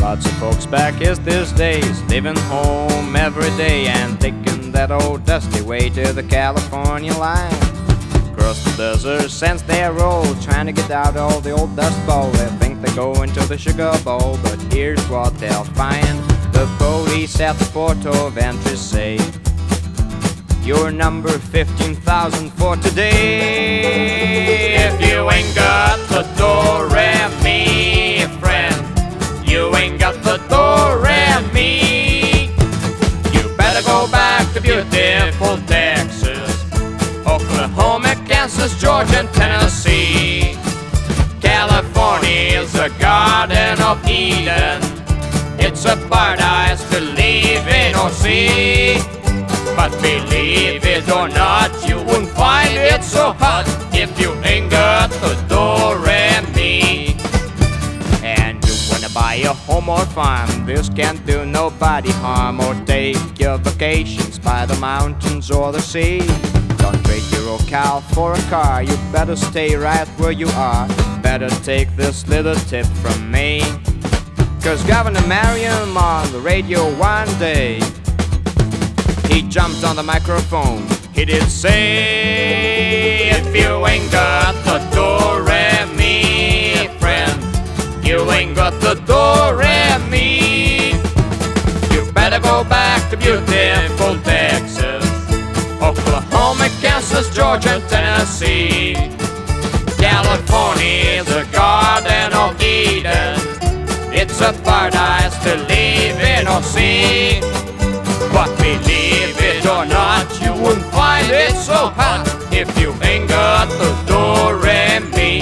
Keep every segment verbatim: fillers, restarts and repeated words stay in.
Lots of folks back is these days leaving home every day and taking that old dusty way to the California line. Across the desert since they roll, trying to get out all the old dust bowl. They think they're going to the Sugar Bowl, but here's what they'll find. The police at the port of entry say, you're number fifteen thousand for today. If you ain't got the do-re-mi, friend, you ain't got the do-re-mi. You better go back to beautiful Texas, Oklahoma, Kansas, Georgia, and Tennessee. California is the Garden of Eden. It's a paradise to live in or see. But believe it or not, you won't find it so hot if you ain't got the do-re-mi. And you wanna buy a home or farm, this can't do nobody harm. Or take your vacations by the mountains or the sea. Don't trade your cow for a car, you better stay right where you are. Better take this little tip from me, 'cause Governor Merriam on the radio one day, he jumped on the microphone, he did say, if you ain't got the do-re-mi, friend, you ain't got the do-re-mi. You better go back to beautiful Texas, Oklahoma, Kansas, Georgia, and Tennessee. California is the Garden of Eden. It's a paradise to live in or see. But believe it or not, you won't find it so hot if you ain't got the do-re-mi.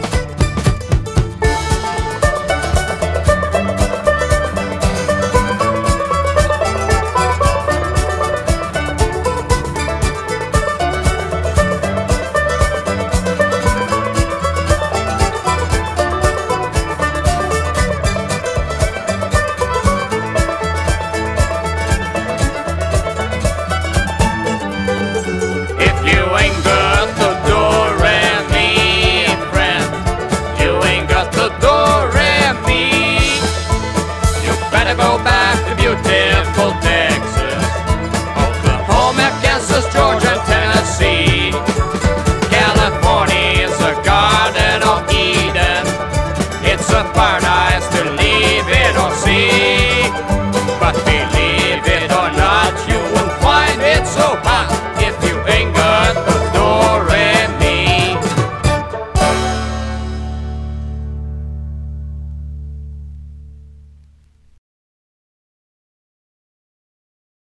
Go back to beautiful Texas, Oklahoma, Kansas, Georgia, and Tennessee. California is a Garden of Eden. It's a paradise